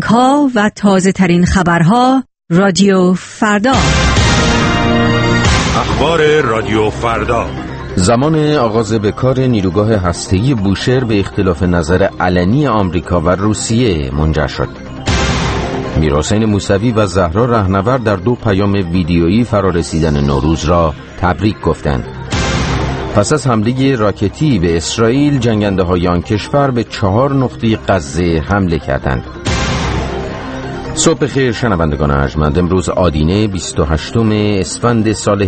ها و تازه ترین خبرها رادیو فردا. اخبار رادیو فردا. زمان آغاز به کار نیروگاه هسته‌ای بوشهر به اختلاف نظر علنی آمریکا و روسیه منجر شد. میرحسین موسوی و زهرا رهنورد در 2 پیام ویدیویی فرارسیدن نوروز را تبریک گفتند. پس از حمله راکتی به اسرائیل، جنگنده‌های آن کشور به 4 نقطه غزه حمله کردند. صبح خیر شنوندگان ارجمند. امروز آدینه 28 اسفند سال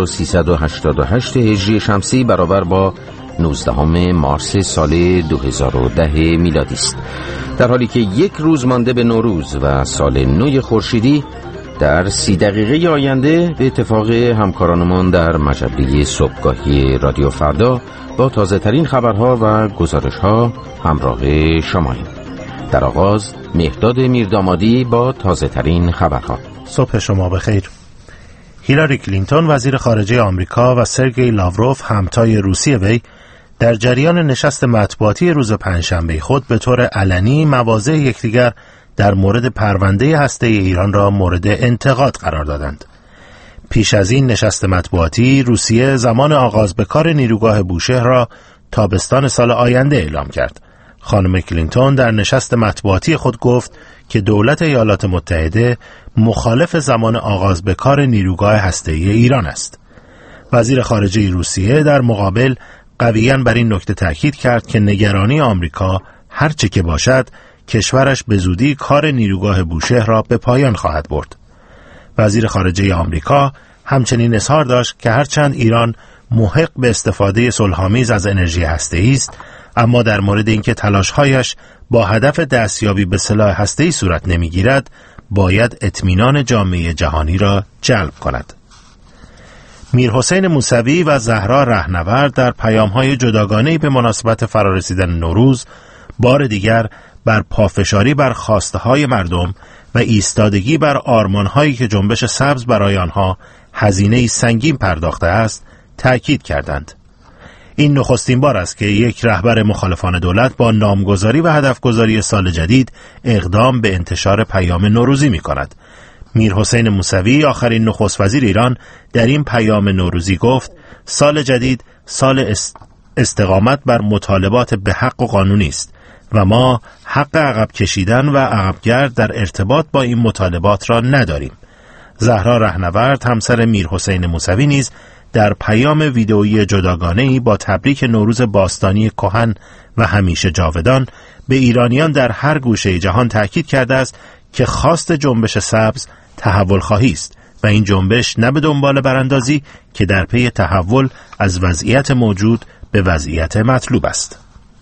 1388 هجری شمسی برابر با 19 مارس سال 2010 میلادی است. در حالی که 1 روز مانده به نوروز و سال نو خورشیدی، در 30 دقیقه آینده به اتفاق همکارانمان در مجله صبحگاهی رادیو فردا با تازه ترین خبرها و گزارش‌ها همراه شماییم. در آغاز مهداد میردامادی با تازه ترین خبرها. صبح شما بخیر. هیلاری کلینتون وزیر خارجه آمریکا و سرگئی لاوروف همتای روسی وی در جریان نشست مطبوعاتی روز پنجشنبه خود به طور علنی مواضع یکدیگر در مورد پرونده هسته‌ای ایران را مورد انتقاد قرار دادند. پیش از این نشست مطبوعاتی، روسیه زمان آغاز به کار نیروگاه بوشهر را تابستان سال آینده اعلام کرد. خانم کلینتون در نشست مطبوعاتی خود گفت که دولت ایالات متحده مخالف زمان آغاز به کار نیروگاه هسته‌ای ایران است. وزیر خارجه روسیه در مقابل قویاً بر این نکته تاکید کرد که نگرانی آمریکا هرچه که باشد، کشورش به زودی کار نیروگاه بوشهر را به پایان خواهد برد. وزیر خارجه آمریکا همچنین اظهار داشت که هرچند ایران محق به استفاده صلح‌آمیز از انرژی هسته‌ای است، اما در مورد اینکه تلاش‌هایش با هدف دستیابی به سلاح هسته‌ای صورت نمی‌گیرد، باید اطمینان جامعه جهانی را جلب کند. میرحسین موسوی و زهرا رهنورد در پیام‌های جداگانه‌ای به مناسبت فرارسیدن نوروز بار دیگر بر پافشاری بر خواسته‌های مردم و ایستادگی بر آرمان‌هایی که جنبش سبز برای آنها هزینه‌ای سنگین پرداخته است تأکید کردند. این نخستین بار است که یک رهبر مخالفان دولت با نامگذاری و هدفگذاری سال جدید اقدام به انتشار پیام نوروزی می‌کند. میرحسین موسوی، آخرین نخست وزیر ایران، در این پیام نوروزی گفت: سال جدید سال استقامت بر مطالبات به حق و قانونی است و ما حق عقب کشیدن و عقبگرد در ارتباط با این مطالبات را نداریم. زهرا رهنورد، همسر میرحسین موسوی، نیز در پیام ویدئویی جداگانه‌ای با تبریک نوروز باستانی کهن و همیشه جاودان به ایرانیان در هر گوشه جهان تأکید کرده است که خواست جنبش سبز تحول خواهی است و این جنبش نه به دنبال براندازی که در پی تحول از وضعیت موجود به وضعیت مطلوب است.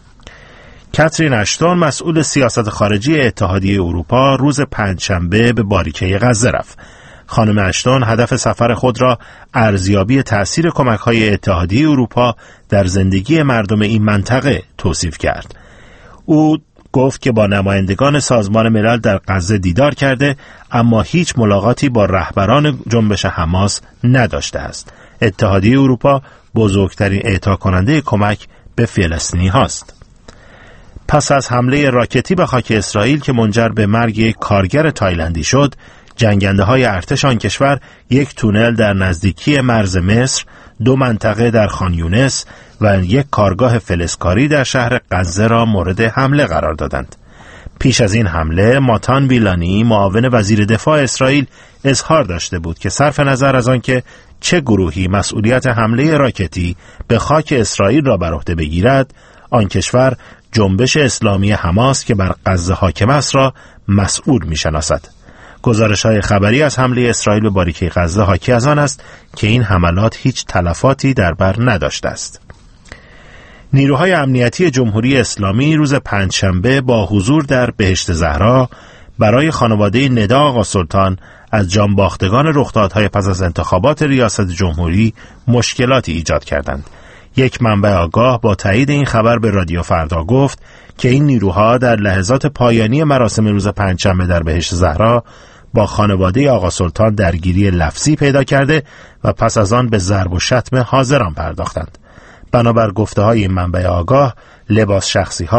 کاترین اشتون، مسئول سیاست خارجی اتحادیه اروپا، روز پنجشنبه به باریکه غزه رفت. خانم اشتون هدف سفر خود را ارزیابی تأثیر کمک‌های اتحادیه اروپا در زندگی مردم این منطقه توصیف کرد. او گفت که با نمایندگان سازمان ملل در غزه دیدار کرده، اما هیچ ملاقاتی با رهبران جنبش حماس نداشته است. اتحادیه اروپا بزرگترین اعطا کننده کمک به فلسطینی هاست. پس از حمله راکتی به خاک اسرائیل که منجر به مرگ یک کارگر تایلندی شد، جنگنده‌های ارتش آن کشور یک تونل در نزدیکی مرز مصر، 2 منطقه در خان یونس و یک کارگاه فلزکاری در شهر غزه را مورد حمله قرار دادند. پیش از این حمله، ماتان ویلانی، معاون وزیر دفاع اسرائیل، اظهار داشته بود که صرف نظر از آنکه چه گروهی مسئولیت حمله راکتی به خاک اسرائیل را بر عهده بگیرد، آن کشور جنبش اسلامی حماس که بر غزه حاکم است را مسئول می‌شناسد. گزارش‌های خبری از حمله اسرائیل به باریکه غزه حاکی از آن است که این حملات هیچ تلفاتی در بر نداشته است. نیروهای امنیتی جمهوری اسلامی روز پنجشنبه با حضور در بهشت زهرا برای خانواده ندا آقا سلطان از جانباختگان رخدادهای پس از انتخابات ریاست جمهوری مشکلاتی ایجاد کردند. یک منبع آگاه با تایید این خبر به رادیو فردا گفت که این نیروها در لحظات پایانی مراسم روز پنجشنبه در بهشت زهرا با خانواده آقا سلطان درگیری لفظی پیدا کرده و پس از آن به ضرب و شتم حاضران پرداختند. بنابر گفته های این منبع آگاه، لباس شخصی ها،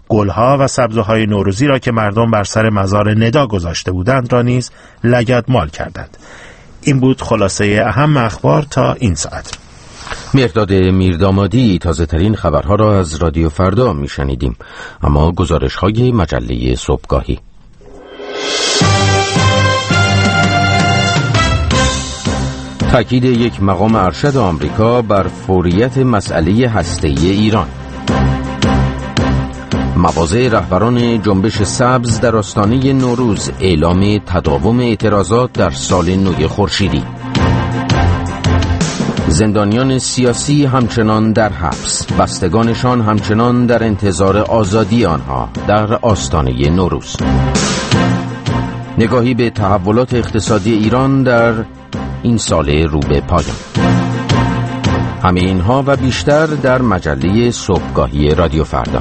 گلها و سبزه‌های نوروزی را که مردم بر سر مزار ندا گذاشته بودند را نیز لگدمال کردند. این بود خلاصه اهم اخبار تا این ساعت. مرداد میردامادی تازه ترین خبرها را از رادیو فردا میشنیدیم. اما گزارش های مجله صبحگاهی. تأکید یک مقام ارشد آمریکا بر فوریت مسئله هسته‌ای ایران. مواضع رهبران جنبش سبز در آستانه نوروز، اعلام تداوم اعتراضات در سال نو خورشیدی. زندانیان سیاسی همچنان در حبس، بستگانشان همچنان در انتظار آزادی آنها در آستانه نوروز. نگاهی به تحولات اقتصادی ایران در این سال رو به پایان. همه اینها و بیشتر در مجله صبحگاهی رادیو فردا.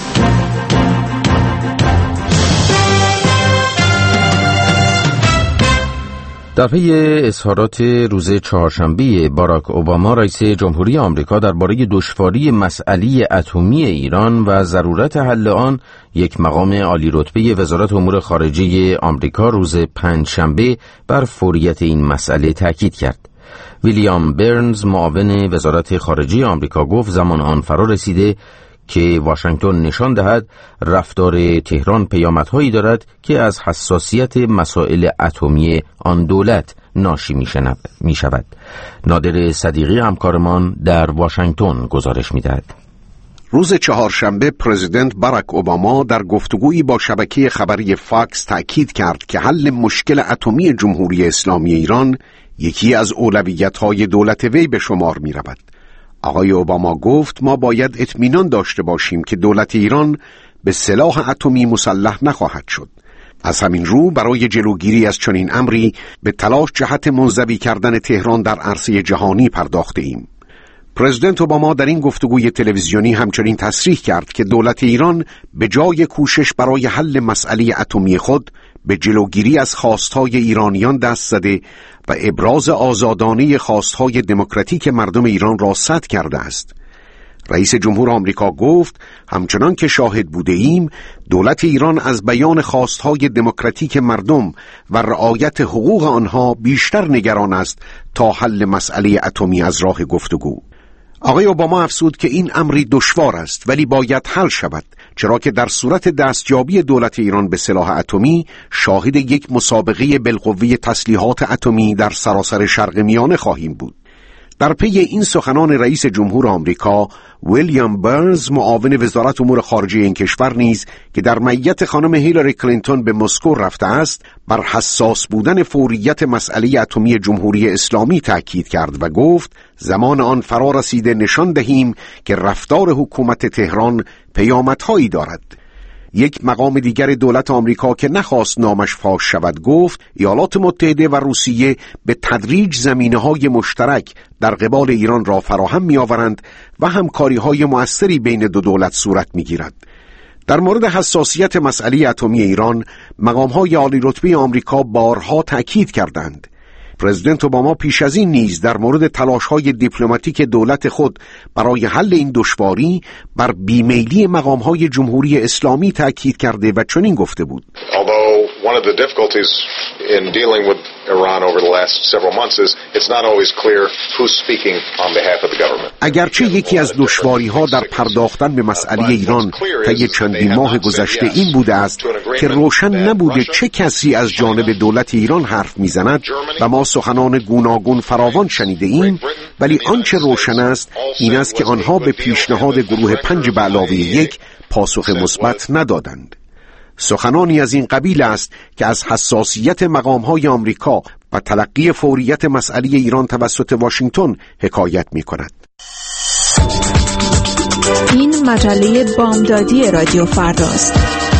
در پی اظهارات روز چهارشنبه باراک اوباما رئیس جمهوری آمریکا درباره دشواری مسئله اتمی ایران و ضرورت حل آن، یک مقام عالی رتبه وزارت امور خارجه آمریکا روز پنجشنبه بر فوریت این مسئله تاکید کرد. ویلیام برنز، معاون وزارت خارجه آمریکا، گفت زمان آن فرا رسیده که واشنگتن نشان دهد رفتار تهران پیامدهایی دارد که از حساسیت مسائل اتمی آن دولت ناشی می شود. نادر صدیقی همکارمان در واشنگتن گزارش می دهد. روز چهارشنبه پرزیدنت باراک اوباما در گفتگویی با شبکه خبری فاکس تأکید کرد که حل مشکل اتمی جمهوری اسلامی ایران یکی از اولویت‌های دولت وی به شمار می رود. آقای اوباما گفت ما باید اطمینان داشته باشیم که دولت ایران به سلاح اتمی مسلح نخواهد شد. از همین رو برای جلوگیری از چنین امری به تلاش جهت منزوی کردن تهران در عرصه جهانی پرداخته ایم. پرزیدنت اوباما در این گفتگوی تلویزیونی همچنین تصریح کرد که دولت ایران به جای کوشش برای حل مسئله اتمی خود به جلوگیری از خواستهای ایرانیان دست زده و ابراز آزادانه خواستهای دموکراتیک مردم ایران را سد کرده است. رئیس جمهور آمریکا گفت همچنان که شاهد بوده ایم دولت ایران از بیان خواستهای دموکراتیک مردم و رعایت حقوق آنها بیشتر نگران است تا حل مسئله اتمی از راه گفتگو. آقای اوباما افزود که این امری دشوار است ولی باید حل شود، چرا که در صورت دستیابی دولت ایران به سلاح اتمی شاهد یک مسابقه بالقوه تسلیحات اتمی در سراسر شرق میانه خواهیم بود. در پی این سخنان رئیس جمهور آمریکا، ویلیام برنز، معاون وزارت امور خارجه این کشور نیز که در معیت خانم هیلاری کلینتون به مسکو رفته است، بر حساس بودن فوریت مسئله اتمی جمهوری اسلامی تاکید کرد و گفت زمان آن فرا رسیده نشان دهیم که رفتار حکومت تهران پیامدهایی دارد. یک مقام دیگر دولت آمریکا که نخواست نامش فاش شود گفت ایالات متحده و روسیه به تدریج زمینه‌های مشترک در قبال ایران را فراهم می‌آورند و همکاری‌های مؤثری بین دو دولت صورت می‌گیرد. در مورد حساسیت مسئله اتمی ایران، مقام‌های عالی رتبه آمریکا بارها تأکید کردند. پرزیدنت اوباما پیش از این نیز در مورد تلاش‌های دیپلماتیک دولت خود برای حل این دشواری بر بیمیلی مقام‌های جمهوری اسلامی تأکید کرده و چنین گفته بود: One of the difficulties in dealing with Iran over the last several months is it's not always clear who's speaking on behalf of the government. اگرچه یکی از دشواری‌ها در پرداختن به مسئله ایران طی چندین ماه گذشته این بوده است که روشن نبوده چه کسی از جانب دولت ایران حرف می‌زند و ما سخنان گوناگون فراوان شنیده ایم، ولی آنچه روشن است این است که آنها به پیشنهاد گروه 5 به علاوه 1 پاسخ مثبت ندادند. سخنانی از این قبیل است که از حساسیت مقام‌های آمریکا و تلقی فوریت مسئله ایران توسط واشنگتن حکایت می‌کند. این مجله بامدادی رادیو فرداست.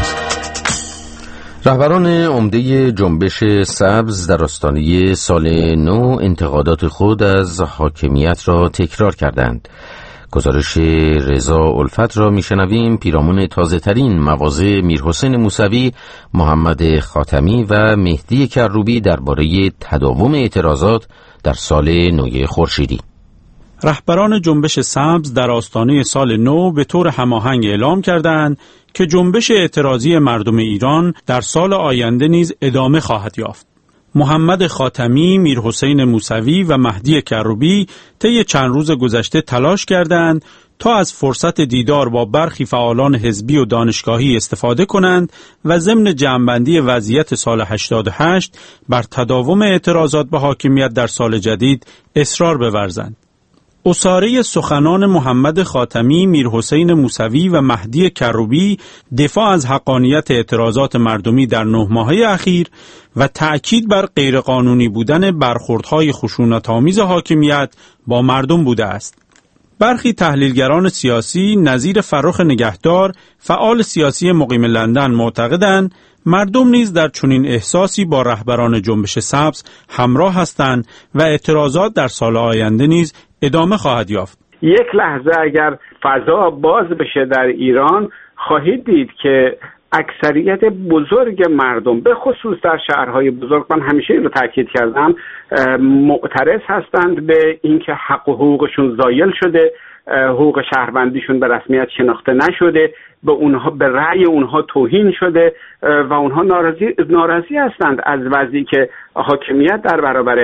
رهبران عمده جنبش سبز در آستانه سال نو انتقادات خود از حاکمیت را تکرار کردند. گزارش رضا الفت را میشنویم. پیرامون تازه ترین مواضع میرحسین موسوی، محمد خاتمی و مهدی کروبی درباره تداوم اعتراضات در سال نو خورشیدی. رهبران جنبش سبز در آستانه سال نو به طور هماهنگ اعلام کردند که جنبش اعتراضی مردم ایران در سال آینده نیز ادامه خواهد یافت. محمد خاتمی، میرحسین موسوی و مهدی کروبی طی چند روز گذشته تلاش کردند تا از فرصت دیدار با برخی فعالان حزبی و دانشگاهی استفاده کنند و ضمن جمع‌بندی وضعیت سال 88 بر تداوم اعتراضات به حاکمیت در سال جدید اصرار بورزند. اساره سخنان محمد خاتمی، میرحسین موسوی و مهدی کروبی دفاع از حقانیت اعتراضات مردمی در 9 ماهه اخیر و تأکید بر غیرقانونی بودن برخوردهای خشونت‌آمیز حاکمیت با مردم بوده است. برخی تحلیلگران سیاسی نظیر فرخ نگهدار، فعال سیاسی مقیم لندن، معتقدند مردم نیز در چنین احساسی با رهبران جنبش سبز همراه هستند و اعتراضات در سال آینده نیز ادامه خواهد یافت. یک لحظه اگر فضا باز بشه در ایران، خواهید دید که اکثریت بزرگ مردم، به خصوص در شهرهای بزرگ، من همیشه این رو تاکید کردم، معترض هستند به اینکه حق و حقوقشون زایل شده، حقوق شهروندیشون به رسمیت شناخته نشده، به رأی اونها توهین شده و اونها ناراضی هستند از وضعی که حاکمیت در برابر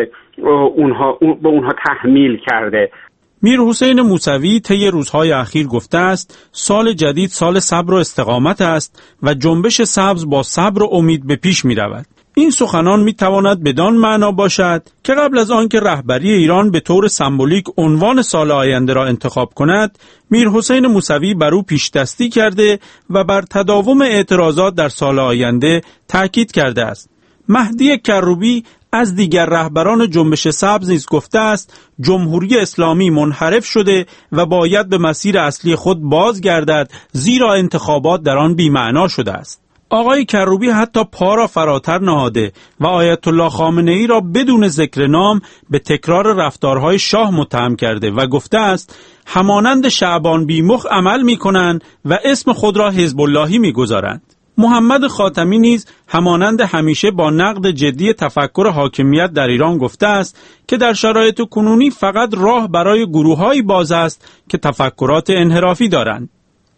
به اونها تحمیل کرده. میرحسین موسوی طی روزهای اخیر گفته است سال جدید سال صبر و استقامت است و جنبش سبز با صبر و امید به پیش می رود. این سخنان می تواند بدان معنا باشد که قبل از آن که رهبری ایران به طور سمبولیک عنوان سال آینده را انتخاب کند، میرحسین موسوی بر او پیش دستی کرده و بر تداوم اعتراضات در سال آینده تأکید کرده است. مهدی کروبی از دیگر رهبران جنبش سبز نیز گفته است جمهوری اسلامی منحرف شده و باید به مسیر اصلی خود بازگردد، زیرا انتخابات در آن بی‌معنا شده است. آقای کروبی حتی پا را فراتر نهاده و آیت الله خامنه‌ای را بدون ذکر نام به تکرار رفتارهای شاه متهم کرده و گفته است همانند شعبان بیمخ عمل می‌کنند و اسم خود را حزب اللهی می‌گذارند. محمد خاتمی نیز همانند همیشه با نقد جدی تفکر حاکمیت در ایران گفته است که در شرایط کنونی فقط راه برای گروه‌هایی باز است که تفکرات انحرافی دارند.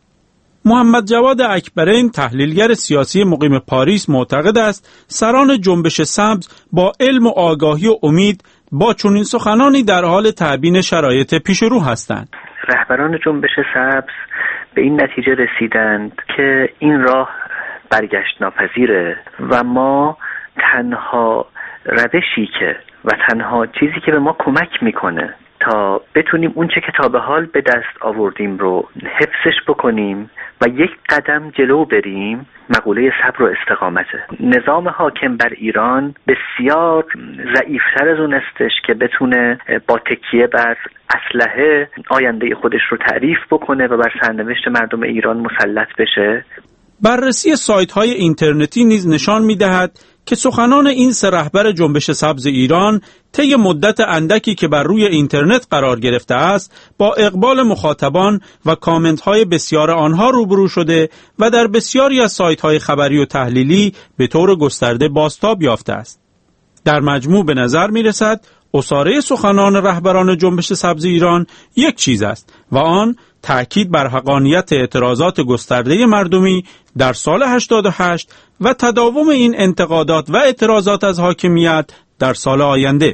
محمد جواد اکبرین، تحلیلگر سیاسی مقیم پاریس، معتقد است سران جنبش سبز با علم و آگاهی و امید با چنین سخنانی در حال تبیین شرایط پیش رو هستند. رهبران جنبش سبز به این نتیجه رسیدند که این راه برگشت ناپذیره و ما تنها روشی که و تنها چیزی که به ما کمک میکنه تا بتونیم اون چه که تا به حال به دست آوردیم رو حفظش بکنیم و یک قدم جلو بریم، مقوله صبر و استقامته. نظام حاکم بر ایران بسیار ضعیفتر از اون استش که بتونه با تکیه بر اسلحه آینده خودش رو تعریف بکنه و بر سرنوشت مردم ایران مسلط بشه. بررسی سایت‌های اینترنتی نیز نشان می‌دهد که سخنان این سه رهبر جنبش سبز ایران طی مدت اندکی که بر روی اینترنت قرار گرفته است با اقبال مخاطبان و کامنت‌های بسیار آنها روبرو شده و در بسیاری از سایت‌های خبری و تحلیلی به طور گسترده بازتاب یافته است. در مجموع به نظر می‌رسد اساره سخنان رهبران جنبش سبز ایران یک چیز است و آن تأکید بر حقانیت اعتراضات گسترده مردمی در سال 88 و تداوم این انتقادات و اعتراضات از حاکمیت در سال آینده.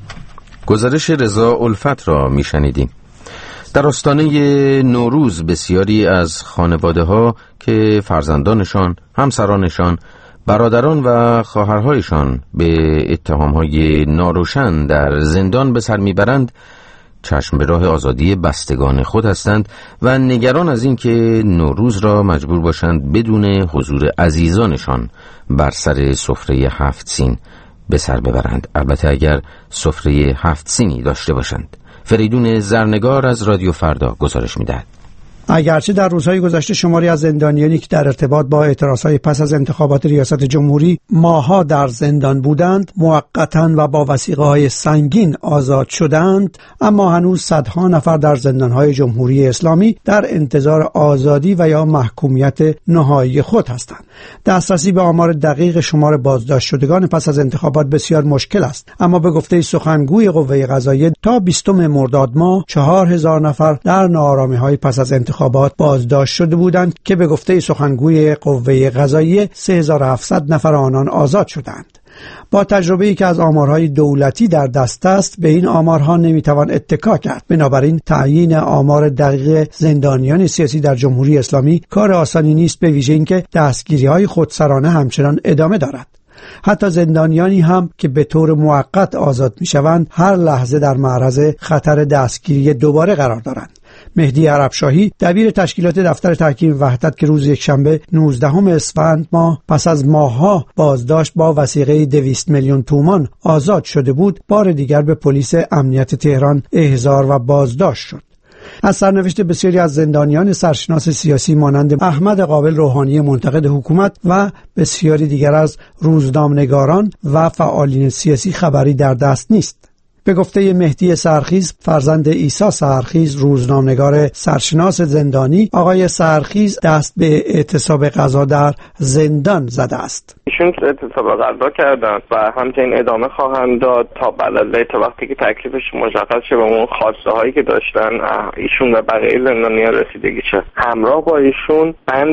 گزارش رضا الفت را میشنیدیم. در آستانه نوروز بسیاری از خانواده‌ها که فرزندانشان، همسرانشان، برادران و خواهرهایشان به اتهام‌های ناروشن در زندان به سر میبرند، چشم به راه آزادی بستگان خود هستند و نگران از این که نوروز را مجبور باشند بدون حضور عزیزانشان بر سر سفره 7 سین به سر ببرند، البته اگر سفره 7 سینی داشته باشند. فریدون زرنگار از رادیو فردا گزارش می‌دهد. اگرچه در روزهای گذشته شماری از زندانیانی که در ارتباط با اعتراضهای پس از انتخابات ریاست جمهوری ماها در زندان بودند موقتاً و با وثیقه‌های سنگین آزاد شدند، اما هنوز صدها نفر در زندانهای جمهوری اسلامی در انتظار آزادی و یا محکومیت نهایی خود هستند. دسترسی به آمار دقیق شمار بازداشت شدگان پس از انتخابات بسیار مشکل است، اما به گفته سخنگوی قوه قضاییه تا 20 مرداد ماه 4000 نفر در ناآرامی‌های پس از انتخابات بازداشت شده بودند که به گفته سخنگوی قوه قضاییه 3700 نفر آنان آزاد شدند. با تجربه‌ای که از آمارهای دولتی در دست است به این آمارها نمیتوان اتکا کرد. بنابراین تعیین آمار دقیق زندانیان سیاسی در جمهوری اسلامی کار آسانی نیست، به ویژه اینکه دستگیری‌های خودسرانه همچنان ادامه دارد. حتی زندانیانی هم که به طور موقت آزاد میشوند هر لحظه در معرض خطر دستگیری دوباره قرار دارند. مهدی عربشاهی دبیر تشکیلات دفتر تحکیم وحدت که روز یکشنبه 19 اسفند ماه پس از ماه‌ها بازداشت با وثیقه 200 میلیون تومان آزاد شده بود، بار دیگر به پلیس امنیت تهران احضار و بازداشت شد. از سرنوشت بسیاری از زندانیان سرشناس سیاسی مانند احمد قابل روحانی منتقد حکومت و بسیاری دیگر از روزنامه‌نگاران و فعالین سیاسی خبری در دست نیست. به گفته مهدی سرخیز فرزند عیسی سرخیز، روزنامه‌نگار سرشناس زندانی، آقای سرخیز دست به اعتصاب قضا در زندان زده است. ایشون اعتصاب قضا کردن و همچنین ادامه خواهند داد تا بعد از تا وقتی که تکلیفش مشخص شه و اون خواسته هایی که داشتن ایشون و بقیه زندانیان رسیدگی شه. همراه با ایشون بند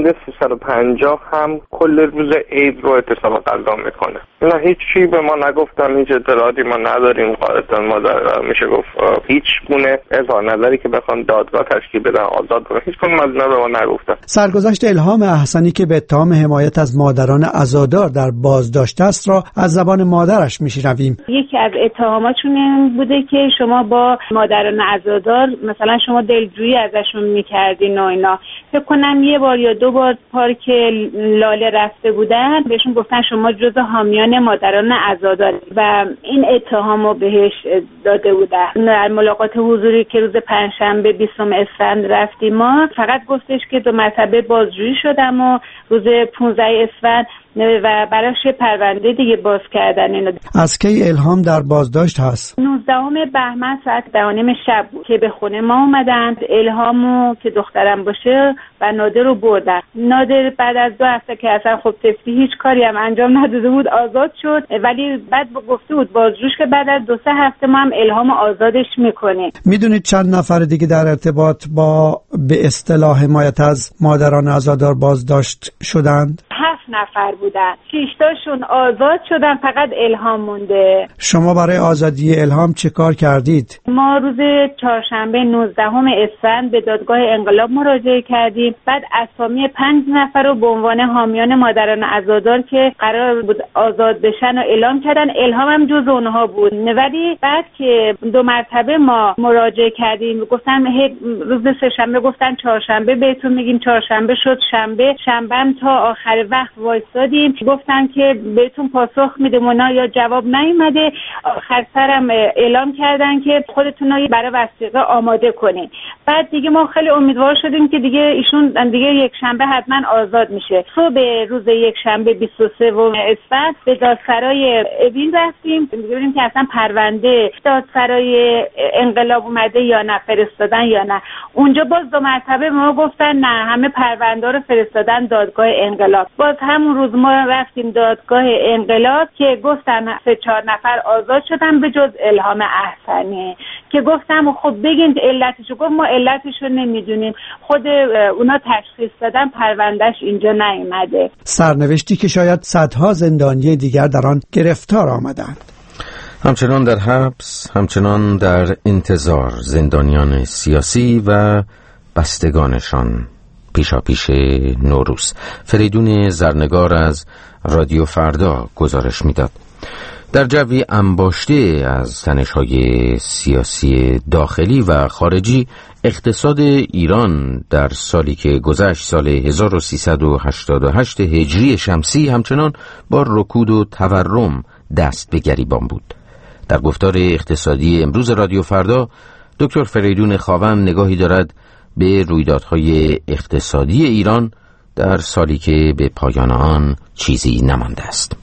350 هم کل روز عید رو اعتصاب قضا میکنه. نه هیچ چی به ما نگفتن، هیچ اطلاعاتی ما نداریم. قاعدتا ما میشه گفت هیچ گونه اظهار نظری که بخوان دادگاه تشکیل بدن آزاد کنن هیچ کدوم از اینا به ما نگفتن. سرگذشت الهام احسنی که به اتهام حمایت از مادران عزادار در بازداشت است را از زبان مادرش میشنویم. یکی از اتهاماتشون این بوده که شما با مادران عزادار مثلا شما دلجویی ازشون میکردین و اینا. فکر کنم یه بار یا دو بار پارک لاله رفته بودن بهشون گفتن شما جزء حامیان مادران عزادار و این اتهامو بهش داده بودن. در ملاقات حضوری که روز پنجشنبه 20 اسفند رفتیم ما فقط گفتش که 2 مرتبه بازجویی شدم و روز 15 اسفند و براش پرونده دیگه باز کردن. اینو از کی الهام در بازداشت هست؟ 19 بهمن ساعت 10:30 شب بود که به خونه ما اومدن. الهامو که دخترم باشه و نادر رو بردن. نادر بعد از 2 هفته که اصلا خب طفلی هیچ کاری هم انجام نداده بود آزاد شد، ولی بعد گفته بود بازجوش که بعد از 2-3 هفته ما هم الهام آزادش میکنیم. میدونید چند نفر دیگه در ارتباط با به اصطلاح حمایت از مادران عزادار بازداشت شدند؟ 7 نفر بودن. 6 تاشون آزاد شدن، فقط الهام مونده. شما برای آزادی الهام چه کار کردید؟ ما روز چهارشنبه 19 اسفند به دادگاه انقلاب مراجعه کردیم. بعد اسامی 5 نفر رو به عنوان حامیان مادران عزادار که قرار بود آزاد بشن و اعلام کردن. الهام هم جز اونها بود. ولی بعد که 2 مرتبه ما مراجعه کردیم گفتن روز سه‌شنبه گفتن چهارشنبه بهتون میگیم، چهارشنبه شد شنبه، شنبه هم تا آخر وقت وایسادیم گفتن که بهتون پاسخ میدیم اونا یا جواب نیومده. آخر سرم اعلام کردن که خودتون رو برای وثیقه آماده کنین. بعد دیگه ما خیلی امیدوار شدیم که دیگه ایشون دیگه یک شنبه حتما آزاد میشه. صبح روز یک شنبه 23 اسفند به دادسرای اوین رفتیم ببینیم که اصلا پرونده دادسرای انقلاب اومده یا نه، فرستادن یا نه. اونجا باز 2 مرتبه ما گفتن نه همه پرونده رو فرستادن دادگاه انقلاب. باز همون روز ما رفتیم دادگاه انقلاب که گفتن 3-4 نفر آزاد شدن به جز الهام احسنی که گفتم خب بگین علتشو. گفت ما علتشو نمیدونیم، خود اونا تشخیص دادن پروندهش اینجا نیومده. سرنوشتی که شاید صدها زندانی دیگر در آن گرفتار آمدند. همچنان در حبس، همچنان در انتظار زندانیان سیاسی و بستگانشان پیشاپیش نوروز. فریدون زرنگار از رادیو فردا گزارش میداد. در جوی انباشته از تنش‌های سیاسی داخلی و خارجی، اقتصاد ایران در سالی که گذشت، سال 1388 هجری شمسی، همچنان با رکود و تورم دست به گریبان بود. در گفتار اقتصادی امروز رادیو فردا، دکتر فریدون خاون نگاهی دارد به رویدادهای اقتصادی ایران در سالی که به پایان آن چیزی نمانده است.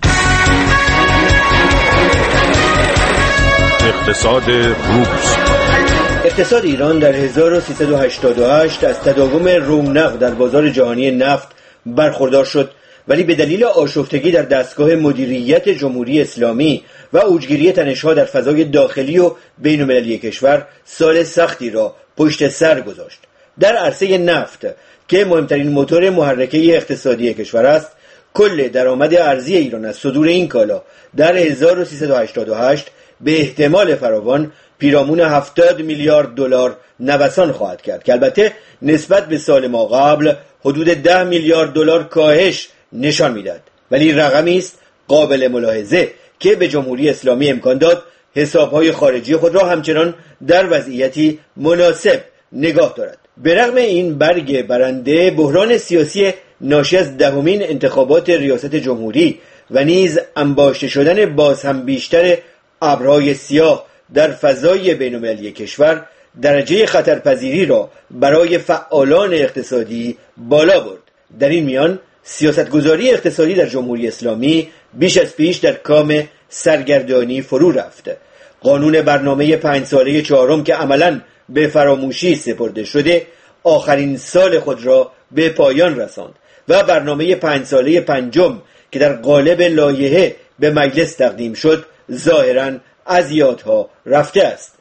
اقتصاد روز. اقتصاد ایران در 1388 از تداوم رونق در بازار جهانی نفت برخوردار شد، ولی به دلیل آشفتگی در دستگاه مدیریت جمهوری اسلامی و اوجگیری تنش‌ها در فضای داخلی و بین‌المللی کشور سال سختی را پشت سر گذاشت در عرصه نفت که مهمترین موتور محرکه اقتصادی کشور است، کل درآمد ارزی ایران از صدور این کالا در 1388 به احتمال فراوان پیرامون 70 میلیارد دلار نوسان خواهد کرد که البته نسبت به سال ما قبل حدود 10 میلیارد دلار کاهش نشان میدهد، ولی رقمی است قابل ملاحظه که به جمهوری اسلامی امکان داد حسابهای خارجی خود را همچنان در وضعیتی مناسب نگاه دارد. به رغم این برگ برنده، بحران سیاسی ناشی از دهمین انتخابات ریاست جمهوری و نیز انباشته شدن باز هم بیشتر ابرهای سیاه در فضای بین‌المللی کشور درجه خطرپذیری را برای فعالان اقتصادی بالا برد. در این میان سیاستگذاری اقتصادی در جمهوری اسلامی بیش از پیش در کام سرگردانی فرو رفت. قانون برنامه 5 ساله چهارم که عملاً به فراموشی سپرده شده آخرین سال خود را به پایان رساند و برنامه 5 ساله پنجم که در قالب لایحه به مجلس تقدیم شد ظاهراً از یادها رفته است.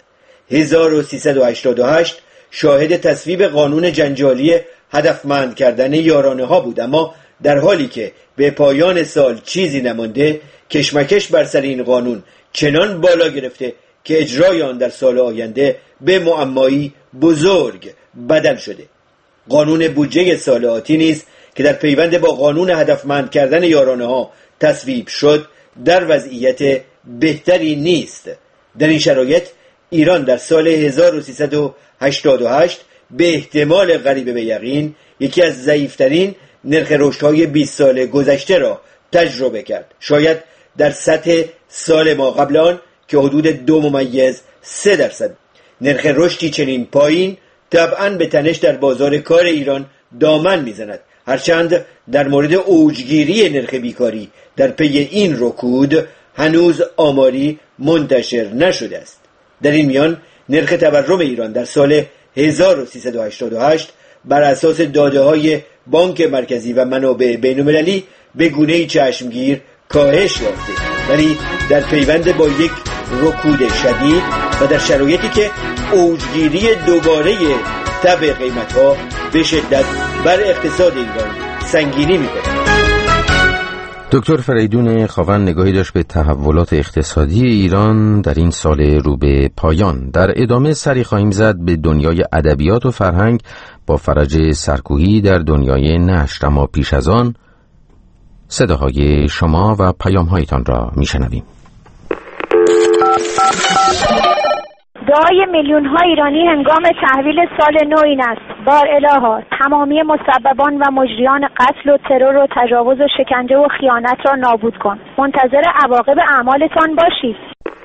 1388 شاهد تصویب قانون جنجالی هدفمند کردن یارانه ها بود، اما در حالی که به پایان سال چیزی نمانده، کشمکش بر سر این قانون چنان بالا گرفته که اجرای آن در سال آینده به معمایی بزرگ بدل شده. قانون بودجه سال آتی نیز که در پیوند با قانون هدفمند کردن یارانه ها تصویب شد در وضعیت بهتری نیست. در این شرایط ایران در سال 1388 به احتمال قریب به یقین یکی از ضعیفترین نرخ رشدهای 20 سال گذشته را تجربه کرد، شاید در سطح سال ما قبل آن که حدود 2.3%. نرخ رشدی چنین پایین طبعاً به تنش در بازار کار ایران دامن میزند، هرچند در مورد اوجگیری نرخ بیکاری در پی این رکود هنوز آماری منتشر نشده است. در این میان نرخ تورم ایران در سال 1388 بر اساس داده‌های بانک مرکزی و منابع بین‌المللی به گونه‌ای چشمگیر کاهش یافته، ولی در پیوند با یک رکود شدید و در شرایطی که اوجگیری دوباره تبع قیمت‌ها به شدت بر اقتصاد ایران سنگینی می‌کند. دکتر فریدون خاون نگاهی داشت به تحولات اقتصادی ایران در این سال رو به پایان. در ادامه سری خواهیم زد به دنیای ادبیات و فرهنگ با فرج سرکوهی در دنیای نشر، اما پیش از آن صداهای شما و پیام‌هایتان را میشنویم. دعای میلیون‌ها ایرانی هنگام تحویل سال نو این است: بار الها تمامی مسببان و مجریان قتل و ترور و تجاوز و شکنجه و خیانت را نابود کن. منتظر عواقب اعمالتان باشید.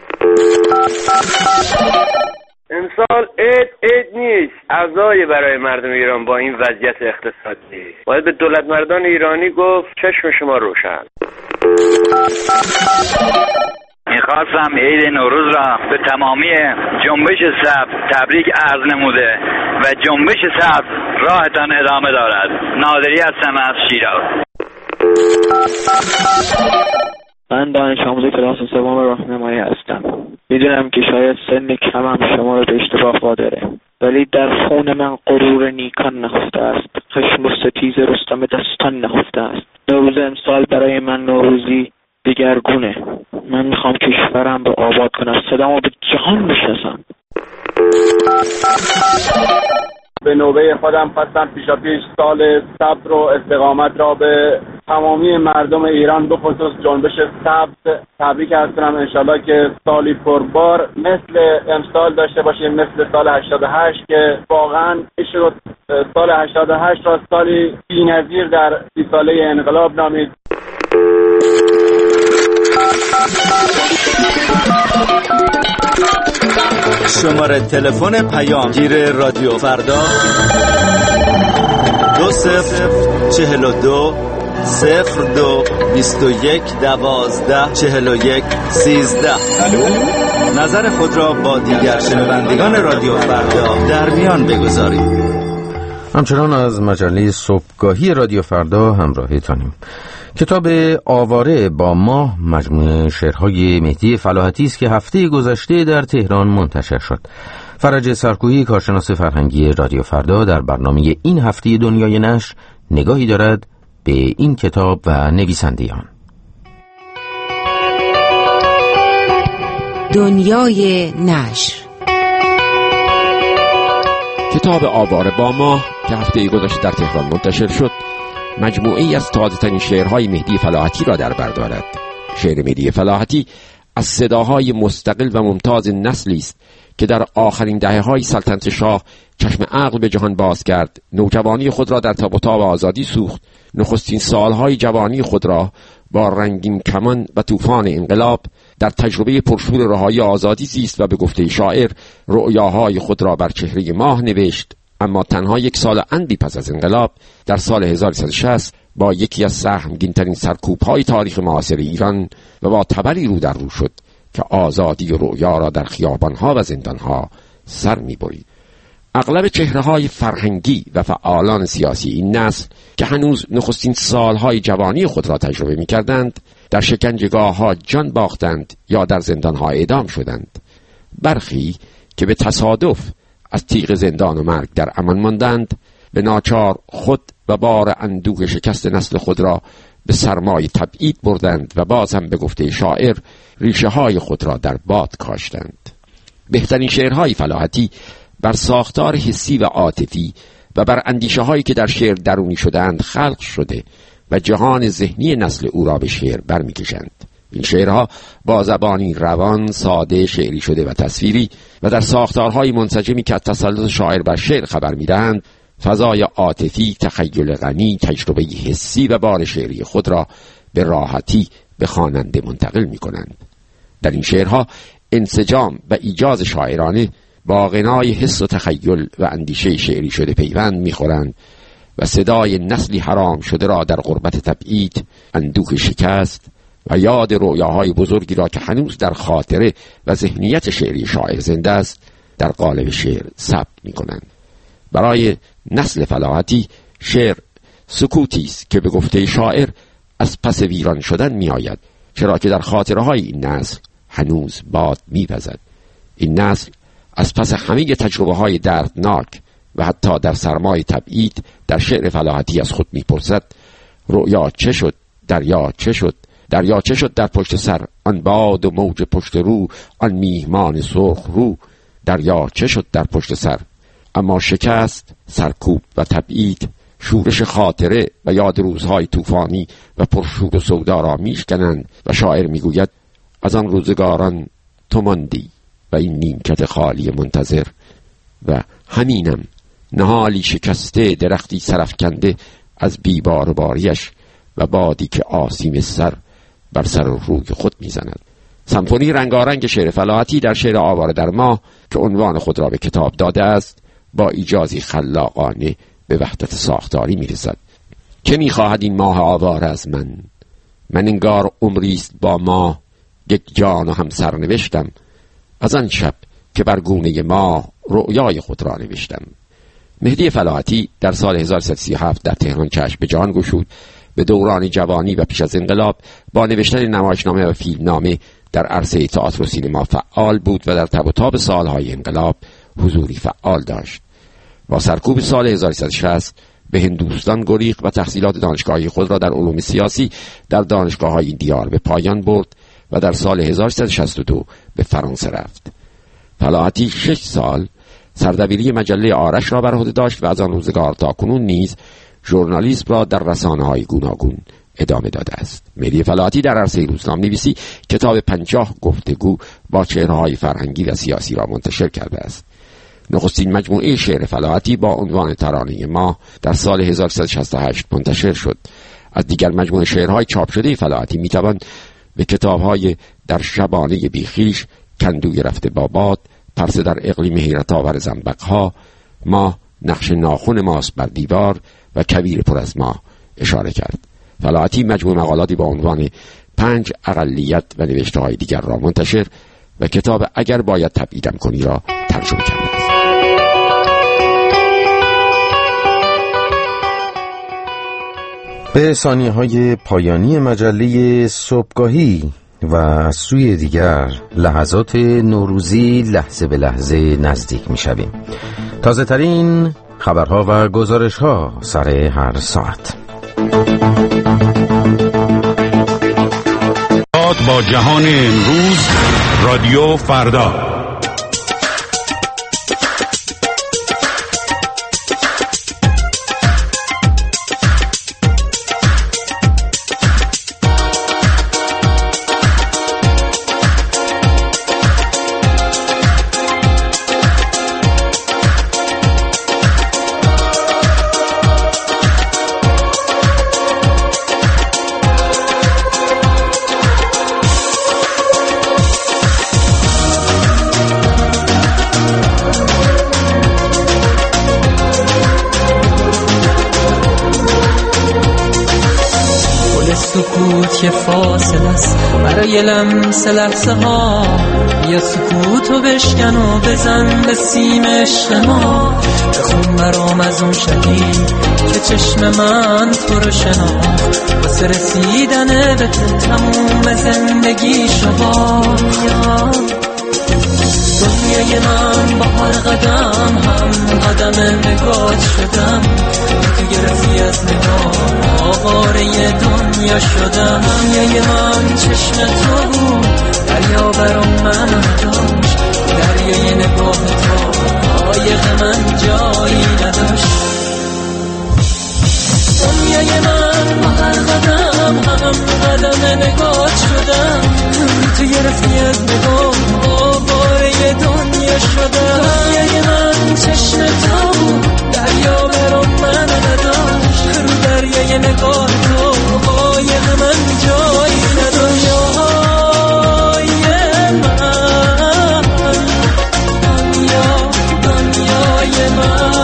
امسال عید نیست، عزای برای مردم ایران. با این وضعیت اقتصادی باید به دولت مردان ایرانی گفت چشم شما روشن. میخواستم عید نوروز را به تمامی جنبش سبز تبریک عرض نموده و جنبش سبز راهتان ادامه دارد. نادری هستم از شیراز. من دانش آموز کلاس سوم راهنمایی هستم. میدونم که شاید سن کمم شما رو به اشتباه واداره، ولی در خون من غرور نیکان نهفته است، خشم و ستیز رستم دستان نهفته است. نوروز امسال برای من نوروزی دیگرگونه. من میخوام کشورم رو آباد کنم، صدامو به جهان بشناسم. به نوبه خودم خواستم پیشاپیش سال صبر و استقامت را به تمامی مردم ایران به خصوص جنبش سبز تبریک عرض کنم. انشالله که سالی پربار مثل امسال داشته باشیم، مثل سال 88 که واقعا شد سال 88 را سالی بی‌نظیر در 30 ساله انقلاب نامید. شماره تلفن پیامگیر رادیو فردا 2042 02 21 12 41 13. نظر خود را با دیگر شنوندگان رادیو فردا در میان بگذارید. همچنان از مجله صبحگاهی رادیو فردا همراهتانیم. کتاب آواره با ماه مجموعه شعرهای مهدی فلاحتی است که هفته گذشته در تهران منتشر شد. فرج سرکویی، کارشناس فرهنگی رادیو فردا، در برنامه این هفته دنیای نشر نگاهی دارد به این کتاب و نویسندگان. دنیای نشر. کتاب آواره با ماه که هفته گذشته در تهران منتشر شد، مجموعه‌ای از تازه‌ترین شعرهای مهدی فلاحتی را در بر دارد. شعر مهدی فلاحتی از صداهای مستقل و ممتاز نسلی است که در آخرین دهه‌های سلطنت شاه چشم عقل به جهان باز کرد، نوجوانی خود را در تاب و تاب آزادی سوخت، نخستین سالهای جوانی خود را با رنگین کمان و طوفان انقلاب در تجربه پرشور رهایی آزادی زیست و به گفته شاعر رؤیاهای خود را بر چهره ماه نوشت. اما تنها 1 سال اندی پس از انقلاب در سال 1360 با یکی از سهمگین‌ترین سرکوب‌های تاریخ معاصر ایران و با تبری رو در رو شد که آزادی و رؤیا را در خیابان‌ها و زندان‌ها سر می‌برید. اغلب چهره‌های فرهنگی و فعالان سیاسی این نسل که هنوز نخستین سالهای جوانی خود را تجربه می‌کردند، در شکنجهگاه‌ها جان باختند یا در زندان‌ها اعدام شدند. برخی که به تصادف از تیغ زندان و مرگ در امان ماندند، به ناچار خود و بار اندوه شکست نسل خود را به سرمای تبعید بردند و باز هم به گفته شاعر ریشه های خود را در باد کاشتند. بهترین شعرهای فلاحتی بر ساختار حسی و عاطفی و بر اندیشه هایی که در شعر درونی شدند خلق شده و جهان ذهنی نسل او را به شعر برمی‌کشند. این شعرها با زبانی روان، ساده، شعری شده و تصویری و در ساختارهای منسجمی که از تسلط شاعر بر شعر خبر می‌دهند، فضای عاطفی، تخیل غنی، تجربه حسی و بار شعری خود را به راحتی به خواننده منتقل می‌کنند. در این شعرها انسجام و ایجاز شاعرانه با غنای حس و تخیل و اندیشه شعری شده پیوند می‌خورند و صدای نسلی حرام شده را در غربت تبعید، اندوه شکست و یاد رویاهای بزرگی را که هنوز در خاطره و ذهنیت شعری شاعر زنده است در قالب شعر ثبت می‌کنند. برای نسل فلاحتی شعر سکوتی است که به گفته شاعر از پس ویران شدن می‌آید، چرا که در خاطره‌های این نسل هنوز باد می‌وزد. این نسل از پس همه تجربه‌های دردناک و حتی در سرمای تبعید در شعر فلاحتی از خود می‌پرسد: رؤیا چه شد؟ دریا چه شد؟ دریا چه شد در پشت سر؟ آن باد و موج پشت رو، آن میهمان سرخ رو. دریا چه شد در پشت سر؟ اما شکست، سرکوب و تبعید شورش خاطره و یاد روزهای طوفانی و پرشور و سودا را میشکنند و شاعر میگوید: از آن روزگاران تو ماندی و این نیمکت خالی منتظر و همینم، نهالی شکسته، درختی سرفکنده از بیبار باریش و بادی که آسیم سر بر سر و روی خود میزند. سمفونی رنگارنگ شعر فلاحتی در شعر آواره در ماه که عنوان خود را به کتاب داده است با ایجازی خلاقانه به وحدت ساختاری میرسد. که میخواهد این ماه آواره از من انگار عمریست با ماه، یک جان و هم سر نوشتم از آن شب که بر گونه ماه رؤیای خود را نوشتم. مهدی فلاحتی در سال 1337 در تهران چشم به جهان گشود. به دوران جوانی و پیش از انقلاب با نوشتن نمایشنامه و فیلمنامه در عرصه تئاتر و سینما فعال بود و در تب و تاب سالهای انقلاب حضوری فعال داشت. با سرکوب سال 1360 به هندوستان گریخت و تحصیلات دانشگاهی خود را در علوم سیاسی در دانشگاه‌های این دیار به پایان برد و در سال 1362 به فرانسه رفت. فلاحتی 6 سال سردبیری مجله آرش را بر عهده داشت و از آن روزگار تا کنون نیز ژورنالیسم را در رسانه‌های گوناگون ادامه داده است. مهدی فلاحتی در عرصه روزنامه‌نویسی کتاب 50 گفتگو با چهره‌های فرهنگی و سیاسی را منتشر کرده است. نخستین مجموعه شعر فلاحتی با عنوان ترانه ماه در سال 1368 منتشر شد. از دیگر مجموعه شعرهای چاپ شده فلاحتی میتوان به کتاب‌های در شبانه بیخیش، کندوی رفته با باد، پرسه در اقلیم حیرت آور زنبق‌ها، ماه نقش ناخن ماست بر دیوار و کویر پر از ماه اشاره کرد. فلاحتی مجموعه مقالاتی با عنوان 5 اقلیت و نوشته‌های دیگر را منتشر و کتاب اگر باید تبعیدم کنی را ترجمه کرده است. به ثانیه‌های پایانی مجله صبحگاهی و از سوی دیگر لحظات نوروزی لحظه به لحظه نزدیک می شویم. تازه ترین خبرها و گزارشها سر هر ساعت. با جهان امروز رادیو فردا. سکوت یه فاصله است برای لمس لحظه ها، یا سکوتو بشکن و بزن به سیم عشق ما. بخون برام از اون شهید که چشم من تو رو شناخت، واسه رسیدن به تموم زندگی شما. دنیای من با هر قدم هم قدم نگات شدم، تو گرفتی از نگاه آواره دنیا شدم. دنیای من چشم تو بود، دریا برام من داشت، دریای نگاه تو قایق من جایی نداشت. دنیای من با هر قدم هم قدم نگات شدم، تو گرفتی از نگاه آواره دنیا شدم. دنیای من چشم تو بود، دریا برام من نداشت، رو دریای نگاه تو قایق من جایی نداشت. دنیای من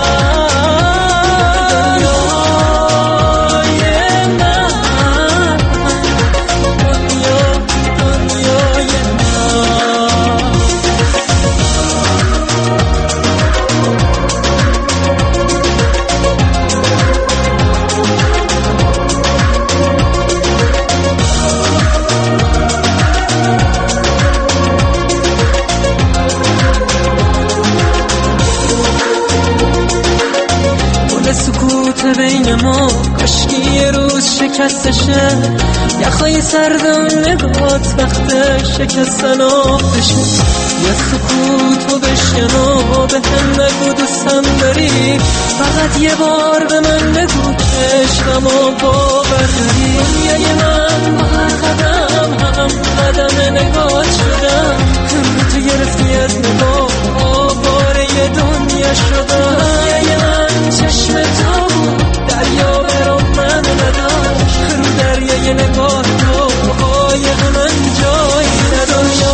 بین ما کاشکی یه روز شکستشه، یخای سردم نگات وقت شکستن آبشه. یه سکوتو بشنو به هم نگو دوستم داری، فقط یه بار به من بگو که عشقمو باور داری. دنیای من با هر قدم هم قدم نگات شدم، تو گرفتی از نگاه آواره دنیا شدم. دنیای من چشم تو بود، دریا برام من نداشت، رو دریای نگاه تو قایق من جایی نداشت.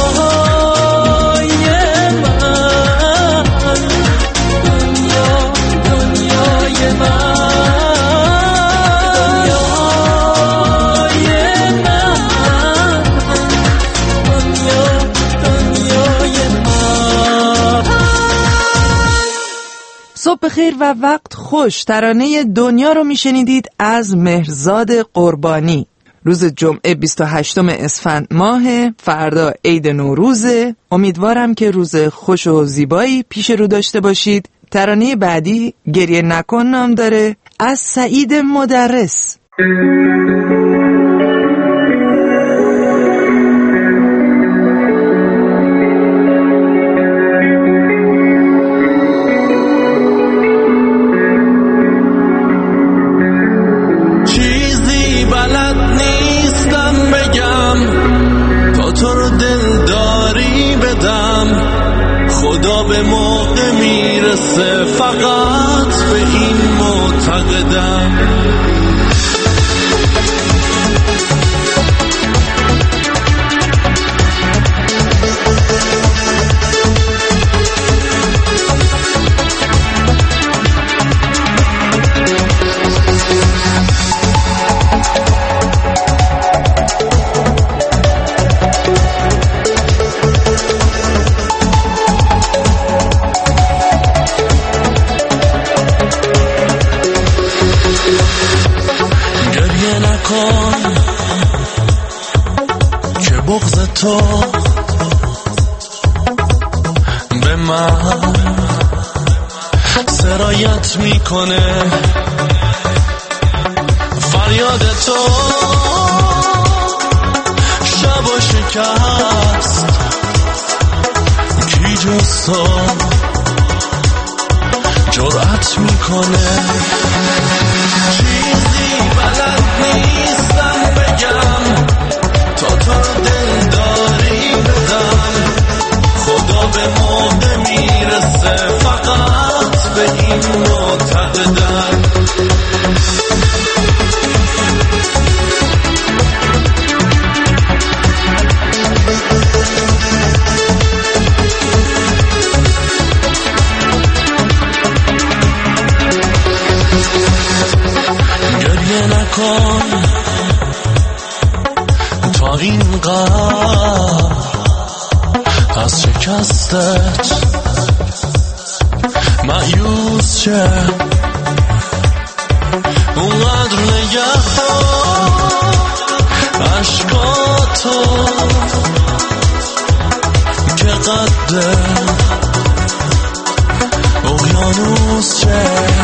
دنیای من صبح بخیر و وقت خوش. ترانه دنیا رو میشنیدید از مهرزاد قربانی. روز جمعه 28 اسفند ماه، فردا عید نوروزه. امیدوارم که روز خوش و زیبایی پیش رو داشته باشید. ترانه بعدی گریه نکن نام داره، از سعید مدرس. به موقع میرسه، فقط به این معتقدم. تو به من سرایت میکنه، فریاد تو شب و شکست، کی جز تو جرأت میکنه. چیزی بلد نیستم بگم تا تو رو دل داری بدم، خدا به موقع میرسه فقط به این معتقدم. گریه نکن تا اینقدر از شکستت مایوس شه، اونقدر نگه عشقاتو که قد اقیانوس شه.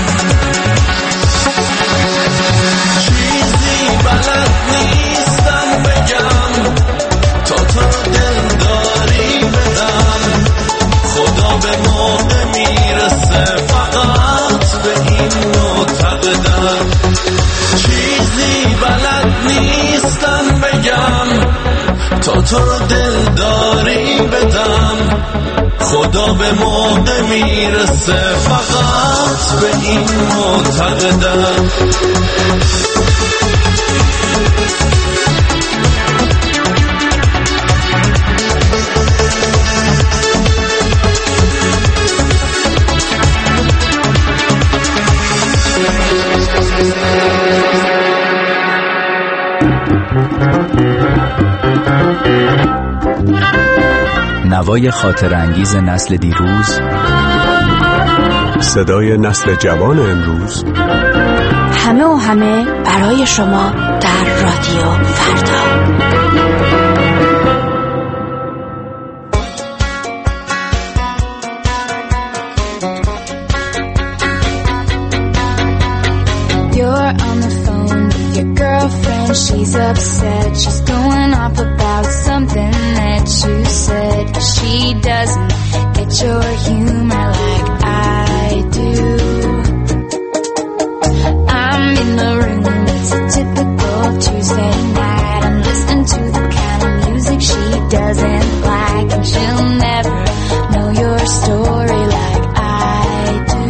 چیزی بلد نیستم بگم تا تو دل داری بدم، خدا به موقع میرسه فقط به این معتقدم. چیزی بلد نیستم بگم تا تو رو دل داری بدم، خدا به موقع میرسه فقط به این معتقدم. نوای خاطر انگیز نسل دیروز، صدای نسل جوان امروز، همه و همه برای شما در رادیو فردا. She's upset, she's going off about something that you said. She doesn't get your humor like I do. I'm in the room, it's a typical Tuesday night. I'm listening to the kind of music she doesn't like, and she'll never know your story like I do.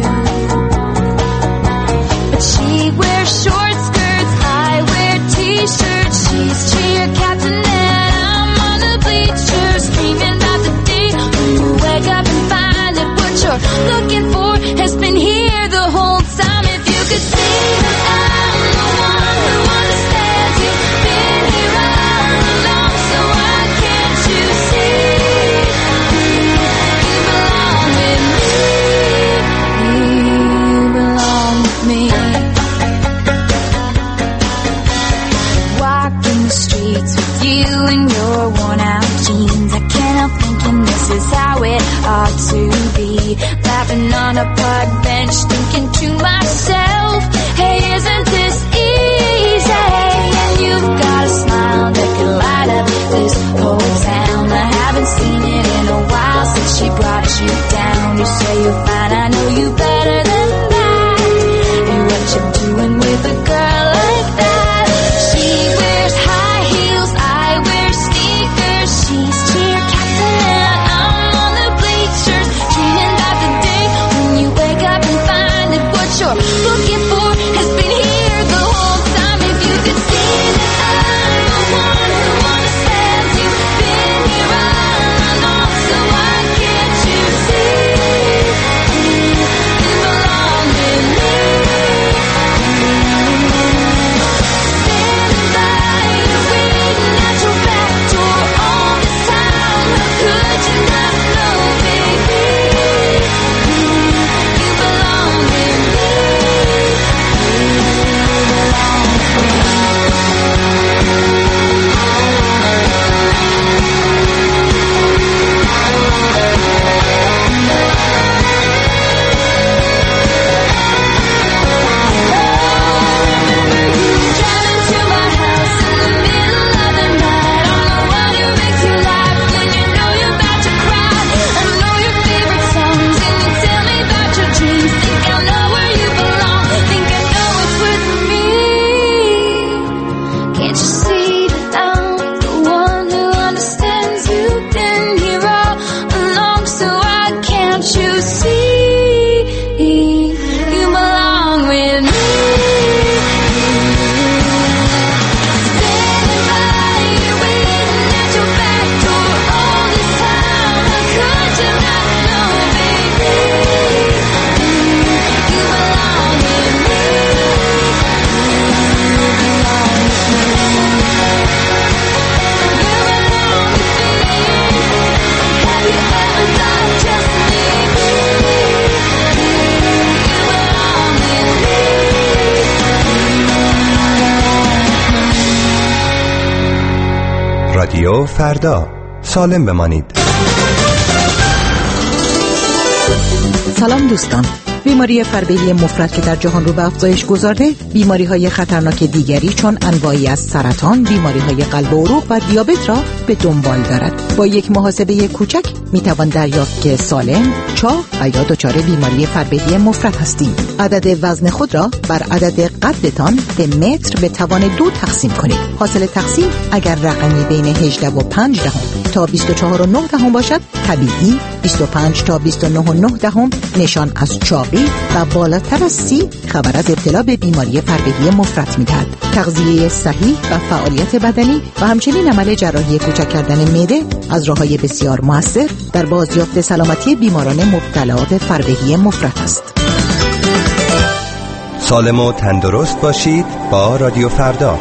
But she wears short skirts, I wear t-shirts. She's cheer captain and I'm on the bleachers, screaming about the day when you wake up and find that what you're looking for has been here the whole time. If you could see that I'm the one who understands, you've been here all along, so why can't you see you belong with me? You belong with me. Walking the streets with you in your worn out jeans, I can't help thinking this is how it ought to be. Laughing on a park bench, thinking to myself, hey, isn't this easy? And you've got a smile that could light up this whole town. I haven't seen it in a while since she brought you down. You say you're fine, I know you better than that. And what you're doing with a girl like that? She wears high heels, I wear sneakers. She's cheer captain and I'm on the bleachers, dreaming about the day when you wake up and find that what you're looking رادیو فردا، سالم بمانید. سلام دوستان. بیماری فربهی مفرط که در جهان رو به افزایش گذارده، بیماری‌های خطرناک دیگری چون انواعی از سرطان، بیماری‌های قلب و عروق و دیابت را به دنبال دارد. با یک محاسبه کوچک میتوان دریافت که سالم، چاق و یا دچار بیماری فربهی مفرط هستید. عدد وزن خود را بر عدد قدتان به متر به توان 2 تقسیم کنید. حاصل تقسیم اگر رقمی بین 18.5 تا 24.9 باشد طبیعی، 25 تا 29.9 نشان از چاقی و بالاتر از 30 خبر از ابتلا به بیماری فربهی مفرط می‌دهد. تغذیه صحیح و فعالیت بدنی و همچنین عمل جراحی کوچک کردن معده از راه‌های بسیار مؤثر در بازیافت سلامتی بیماران مبتلا به فربهی مفرط است. سالم و تندرست باشید با رادیو فردا.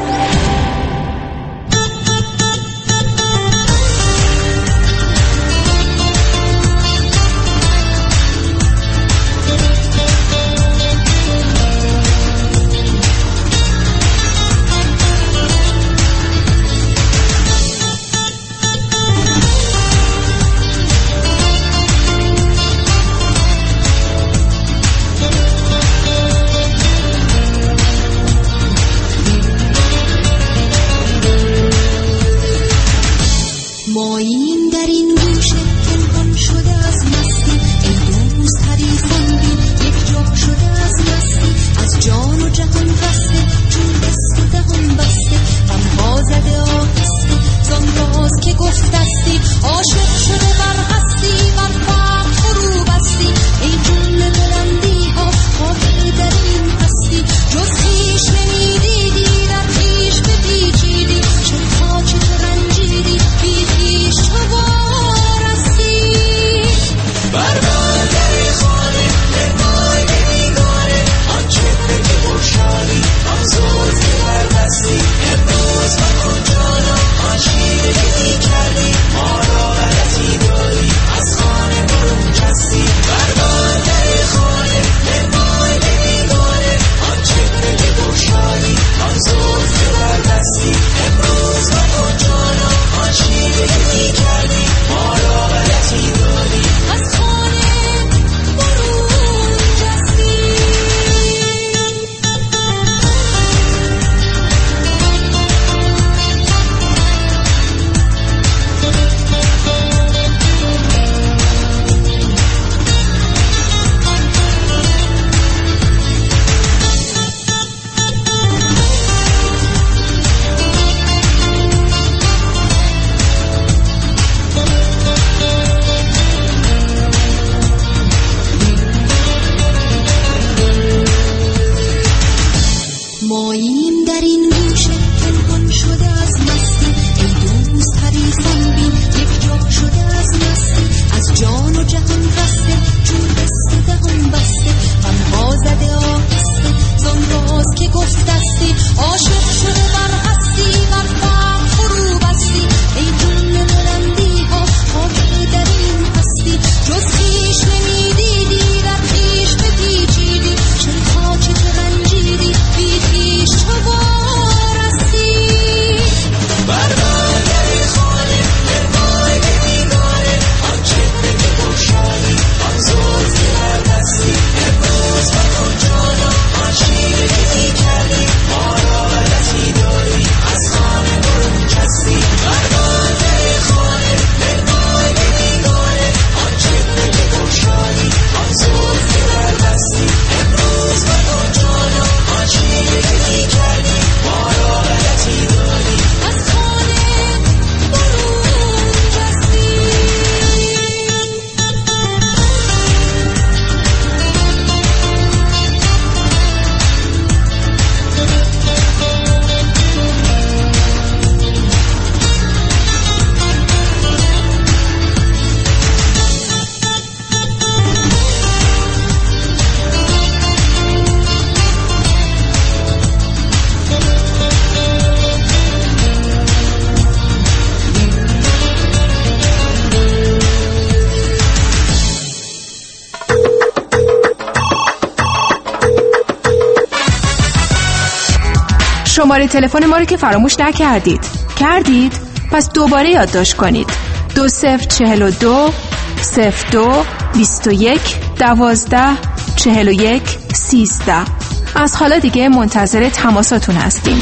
شماره تلفن ما رو که فراموش نکردید. کردید؟ پس دوباره یادداشت کنید 2042 02 21 12 41 13. از حالا دیگه منتظر تماساتون هستیم.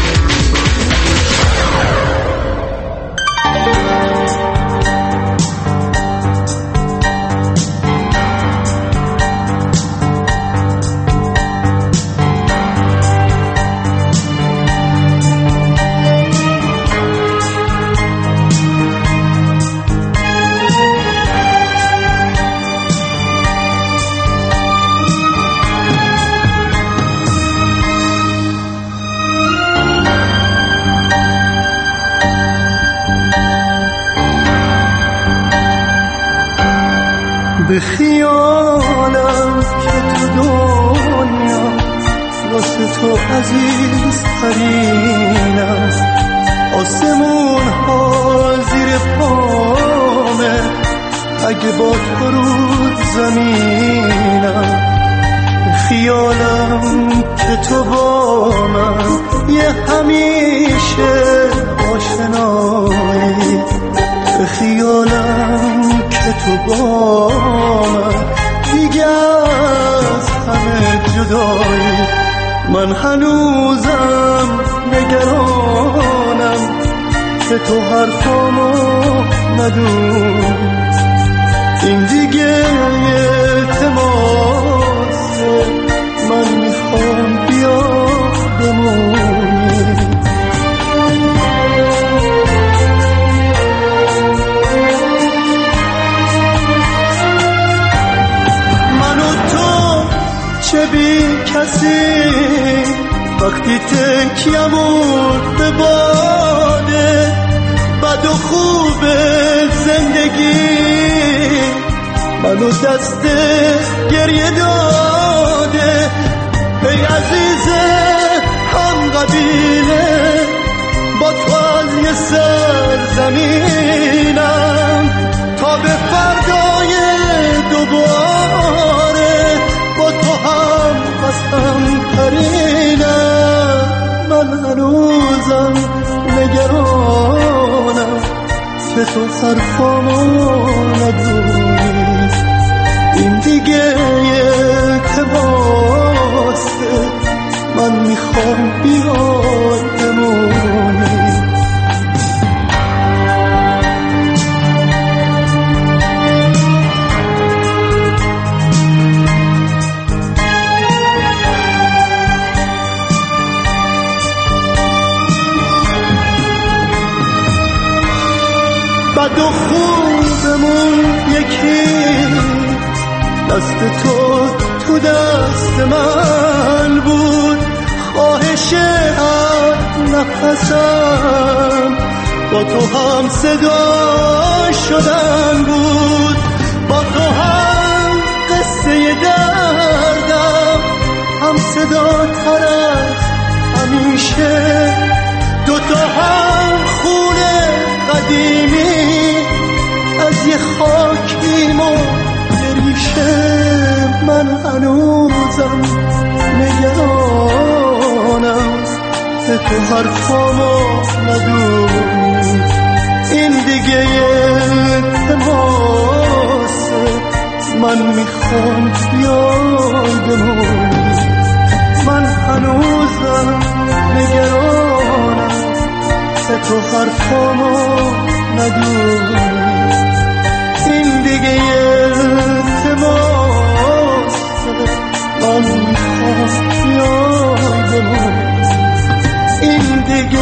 به خیالم که تو دنیا واسه تو عزیز ترینم، آسمون ها زیر پامه اگه با تو رو زمینم. به خیالم که تو با من یه همیشه آشنایی، به خیالم که تو با من دیگه از همه جدایی. من هنوزم نگرانم که تو حرفامو ندونی، این دیگه التماسه، من میخوام بیا بمونی. چه بی کسی وقتی تکیمون به باده، بد و خوب زندگی منو دست گریه داده. ای عزیز هم قبیله با تو از یه سرزمینم، تا به فردای دوباره با تو هم قسم ترینم. من هنوزم نگرانم که تو حرفامو ندونی، این دیگه التماسه، من میخوام بیاد بمونی. بد و خوبمون یکی، دست تو دست من بود، خواهش هر نفسم با تو هم صدا شدن بود، با تو هم قصه دردم هم صدا تر از همیشه، دوتا هم خونه قدیمی از یه خاکیم و ریشه. من هنوزم نگرانم که تو حرفامو ندونی، این دیگه التماسه، من میخوام بیای بمونی. من هنوزم نگرانم که تو حرفامو ندونی، این دیگه التماسه، من میخوام بیای بمونی، این دیگه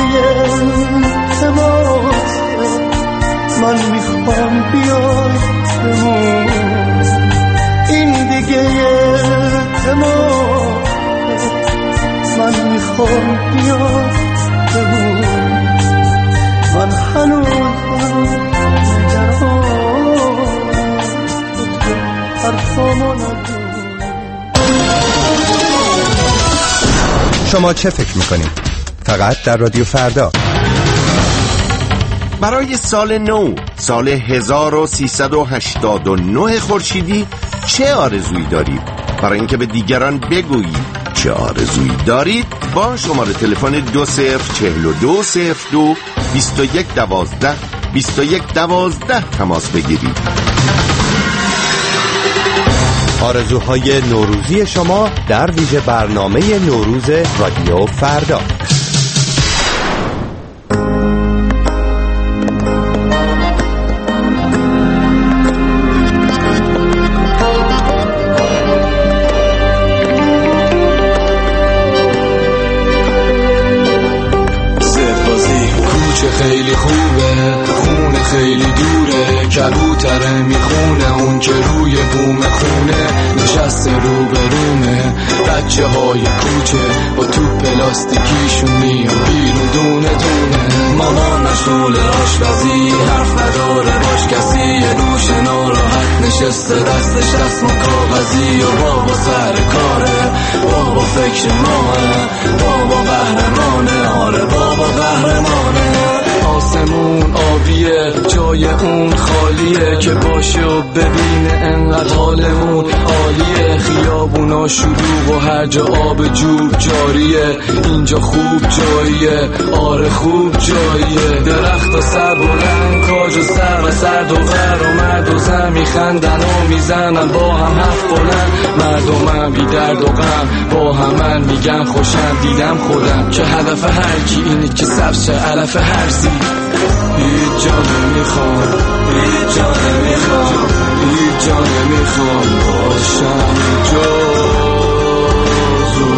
التماسه، من میخوام بیای بمونی، این دیگه التماسه، من میخوام بیای بمونی. من هنوزم نگرانم که حرفامو ندونی. شما چه فکر میکنید؟ فقط در رادیو فردا. برای سال نو، سال 1389 خورشیدی چه آرزویی دارید؟ برای اینکه به دیگران بگویید چه آرزویی دارید با شماره تلفن 204202 2112 2112 تماس بگیرید. آرزوهای نوروزی شما در ویژه برنامه نوروز رادیو فردا. خیلی خوبه، خونه خیلی دوره، کبوتره میخونه اون که روی بوم خونه نشسته رو به رومه. بچه های کوچه با توپ پلاستیکیشون میان بیرون دونه دونه. مامان مشغول آشپزی حرف نداره باش کسی، یه دوش ناراحت نشسته دستش دستمال کاغذی و بابا سر کاره، بابا فکر ماه، بابا قهرمانه، آره بابا قهرمانه. آسمون آبیه جای اون خالیه که باشه و ببینه انقدر حالمون عالیه. خیابونا شلوغ و هر جا آب جوب جاریه، اینجا خوب جاییه، آره خوب جاییه. درخت و سر بلند کاج و سر و سرد و غر و مرد و زن میخندن و میزنن با هم حرف بلند. مردمم بی درد و غم با هم میگن خوشم دیدم خودم که هدف هر کی اینه که سبز شه علف هرزی. هیچ جا نمیخوام، هیچ جا نمیخوام، هیچ جا نمیخوام باشم جزو.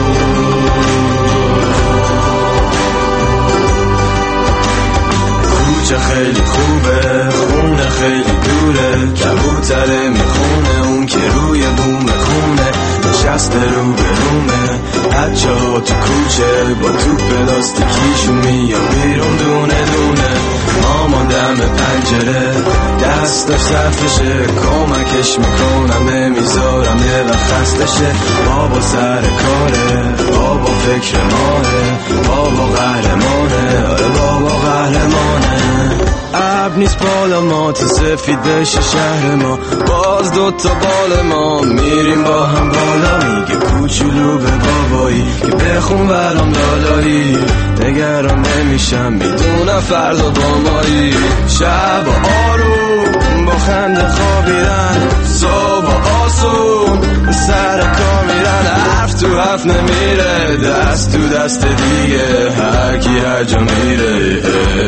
کوچه خیلی خوبه، خونه خیلی دوره، کبوتره میخونه اون که روی بوم خونه نشسته رو به رومه. بچه ها تو کوچه با تو پلاستیکیشون میان بیرون دونه دونه. مامان دم پنجره دستش صرفشه، کمکش میکنم نمیذارم یه وقت خستشه. بابا سر کاره، بابا فکر ماه، بابا قهرمانه، آره بابا قهرمانه. ابر نیست بالا ما تا سفید بشه شهر ما، باز دوتا بال ما میریم با هم بالا. میگه کوچولو به بابایی که بخون برام لالایی، نگران نمیشم میدونم فردا با مایی. شب و آروم با خنده خوابیدن، صبح آسون سر کار میرن. حرف تو حرف نمیره، دست تو دست دیگه هر کی هر جا میره.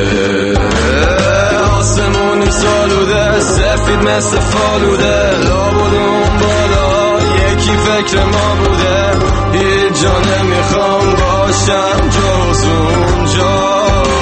آسمونی سالوده سفید مثل فالوده، لابدون بالا یکی فکر ما بوده. هیچ جا نمیخوام باشم جز اونجا.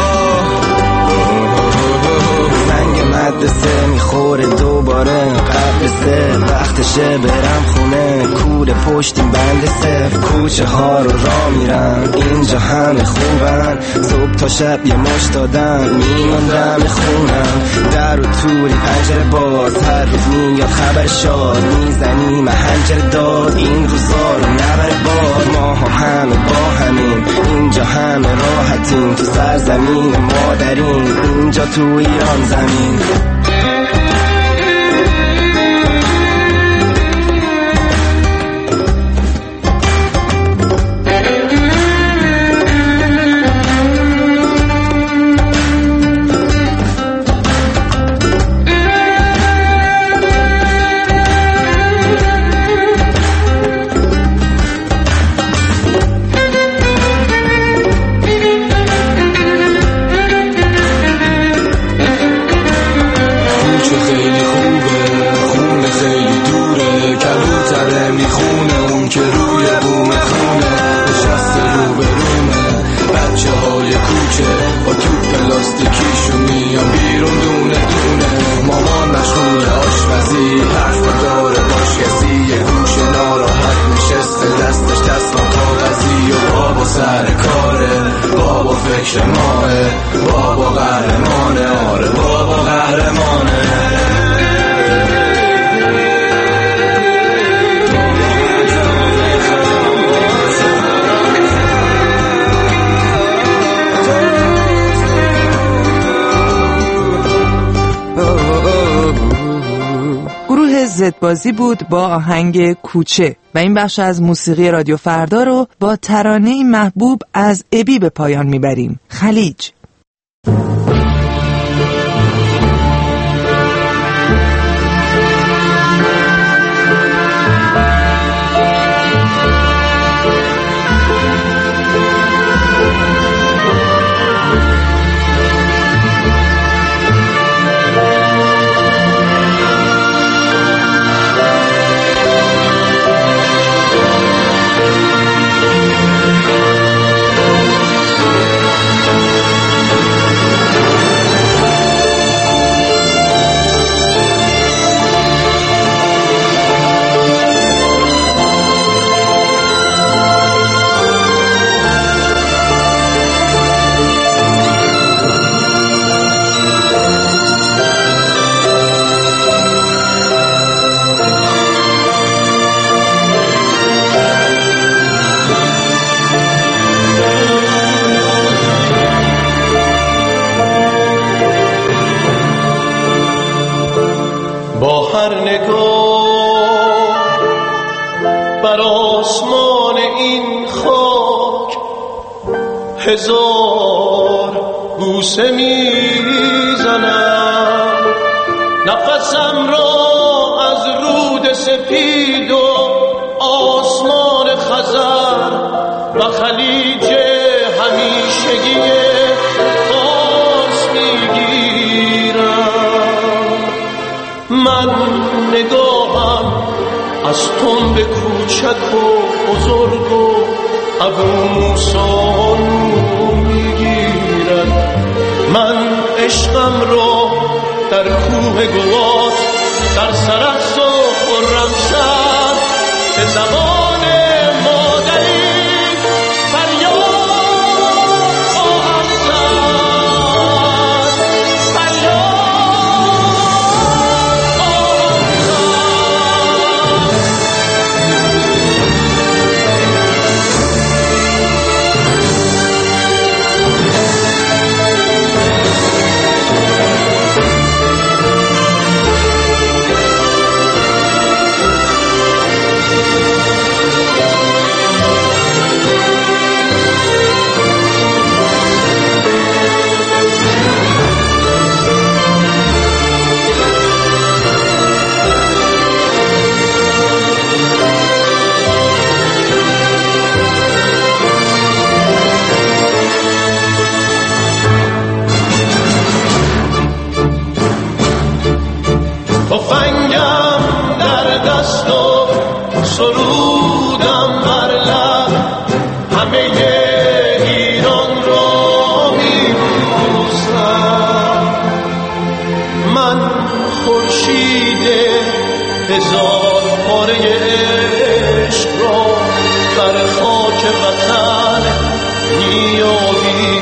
زنگ مدرسه میخوره دوباره قبل سه، وقتشه برم خونه کوره پشتیم بند صفر. کوچه ها رو راه میرم اینجا همه خوبن، صبح تا شب یه مش دادن میماندم خونم. در و توری پنجره باز هر روز میاد خبر شاد، میزنیم هنجره داد این روزا رو نبره باد. ما همه با همین اینجا همه راحتیم، تو سرزمین مادرین اینجا تو ایران زمین. شعر زدبازی بود با آهنگ کوچه و این بخش از موسیقی رادیو فردا رو با ترانه‌ای محبوب از ابی به پایان میبریم. خلیج. با هر نگاه بر آسمان این خاک هزار بوسه میزنم، نفسم را از رود سپید و آسمان خزر و خلیج همیشگی فارس میگیرم. من نگاهم از تنب کوچک و بزرگ و ابو موسی میگیرد. من عشقم را در کوه گوات در سرخس و خرمشهر به زبان مادری تفنگم در دست و سرودم بر لب، همه ایران را میبوسم. من خورشید هزار پاره عشق را بر خاک وطن میابیدم.